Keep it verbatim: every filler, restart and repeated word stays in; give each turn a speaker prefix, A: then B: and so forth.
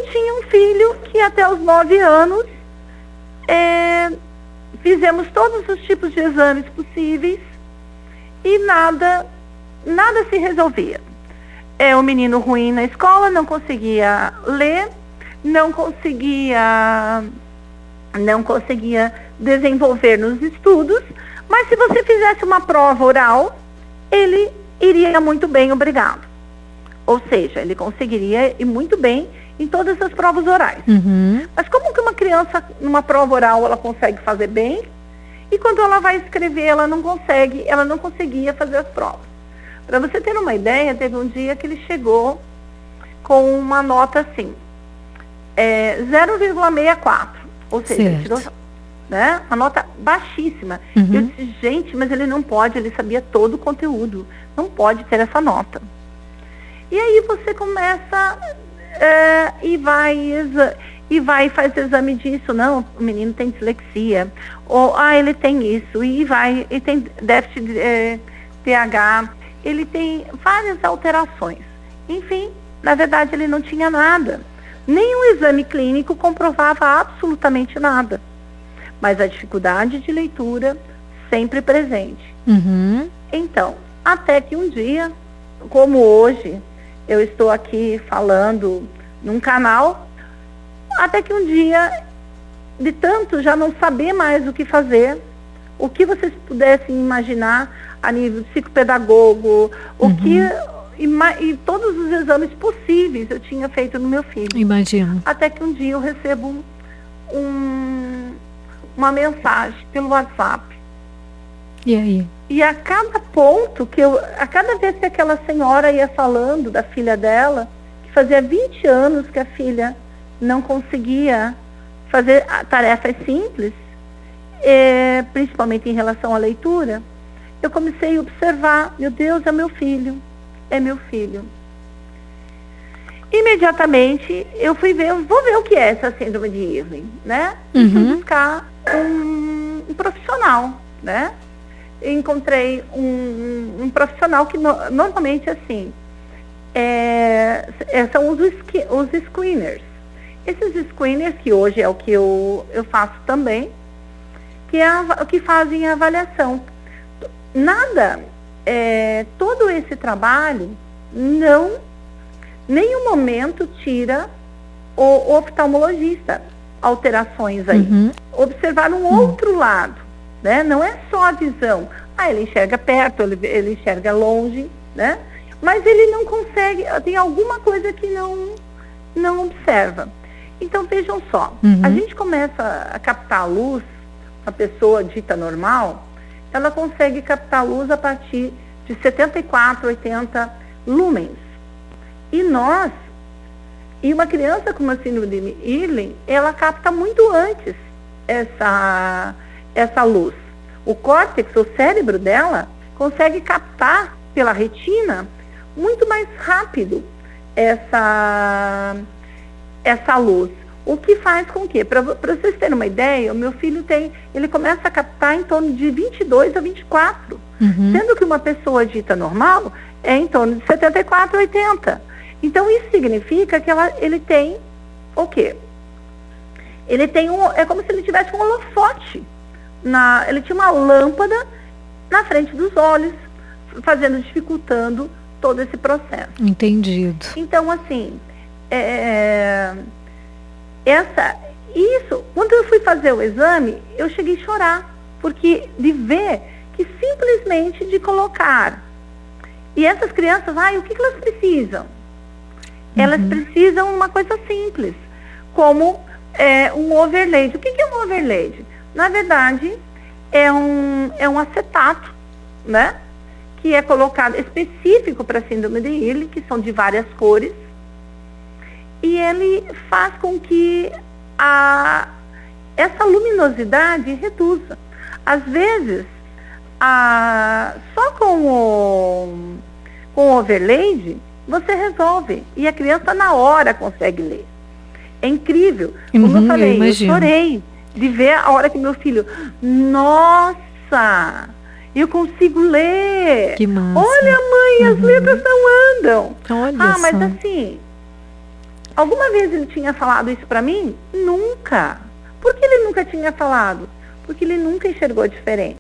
A: tinha um filho que até os nove anos é, fizemos todos os tipos de exames possíveis e nada, nada se resolvia. É um menino ruim na escola, não conseguia ler, não conseguia, não conseguia desenvolver nos estudos, mas se você fizesse uma prova oral, ele iria muito bem, obrigado. Ou seja, ele conseguiria ir muito bem em todas as provas orais.
B: Uhum.
A: Mas como que uma criança, numa prova oral, ela consegue fazer bem, e quando ela vai escrever, ela não consegue, ela não conseguia fazer as provas. Para você ter uma ideia, teve um dia que ele chegou com uma nota assim, é, zero vírgula sessenta e quatro, ou seja, ele tirou, né, uma nota baixíssima.
B: Uhum.
A: Eu disse, gente, mas ele não pode, ele sabia todo o conteúdo, não pode ter essa nota. E aí você começa é, e vai e vai e faz exame disso, não, o menino tem dislexia, ou ah, ele tem isso, e vai, e tem déficit de é, T H, ele tem várias alterações. Enfim, na verdade ele não tinha nada. Nenhum exame clínico comprovava absolutamente nada. Mas a dificuldade de leitura sempre presente.
B: Uhum.
A: Então, até que um dia, como hoje, eu estou aqui falando num canal, até que um dia, de tanto já não saber mais o que fazer, o que vocês pudessem imaginar a nível psicopedagogo, o
B: uhum.
A: que e, e todos os exames possíveis eu tinha feito no meu filho.
B: Imagino.
A: Até que um dia eu recebo um, uma mensagem pelo WhatsApp.
B: E aí?
A: E a cada ponto que eu, a cada vez que aquela senhora ia falando da filha dela, que fazia vinte anos que a filha não conseguia fazer tarefas simples, é, principalmente em relação à leitura, eu comecei a observar, meu Deus, é meu filho, é meu filho. Imediatamente eu fui ver, vou ver o que é essa síndrome de Irving, né? E
B: uhum.
A: fui buscar um, um profissional, né? Encontrei um, um profissional que no, normalmente assim, é, são os, os screeners. Esses screeners, que hoje é o que eu, eu faço também, que, é a, que fazem a avaliação. Nada, é, todo esse trabalho não, nenhum momento tira o oftalmologista alterações aí.
B: Uhum.
A: Observar um
B: uhum.
A: outro lado, né? Não é só a visão. Ah, ele enxerga perto, ele, ele enxerga longe, né? Mas ele não consegue, tem alguma coisa que não, não observa. Então, vejam só,
B: uhum.
A: a gente começa a captar a luz, a pessoa dita normal, ela consegue captar a luz a partir de setenta e quatro, oitenta lumens. E nós, e uma criança com uma síndrome de Irving, ela capta muito antes essa, essa luz. O córtex, o cérebro dela, consegue captar pela retina muito mais rápido essa, essa luz. O que faz com que, para vocês terem uma ideia, o meu filho tem, ele começa a captar em torno de vinte e dois a vinte e quatro,
B: uhum.
A: sendo que uma pessoa dita normal é em torno de setenta e quatro a oitenta. Então isso significa que ela, ele tem o quê? Ele tem um, é como se ele tivesse um holofote, na, ele tinha uma lâmpada na frente dos olhos, fazendo, dificultando todo esse processo.
B: Entendido.
A: Então, assim, é, essa, isso, quando eu fui fazer o exame, eu cheguei a chorar, porque de ver que simplesmente de colocar, e essas crianças, ai, o que, que elas precisam? Uhum. Elas precisam uma coisa simples, como é, um overlay. O que, que é um overlay? Na verdade, é um, é um acetato, né? Que é colocado específico para a síndrome de Irving, que são de várias cores, e ele faz com que a, essa luminosidade reduza. Às vezes, a, só com o, com o overlay, você resolve, e a criança na hora consegue ler. É incrível. Como
B: uhum,
A: eu falei,
B: eu,
A: eu chorei de ver a hora que meu filho, nossa, eu consigo ler.
B: Que massa.
A: Olha, mãe, as
B: uhum.
A: letras não andam.
B: Olha
A: ah, mas
B: só.
A: assim, Alguma vez ele tinha falado isso para mim? Nunca. Por que ele nunca tinha falado? Porque ele nunca enxergou diferente.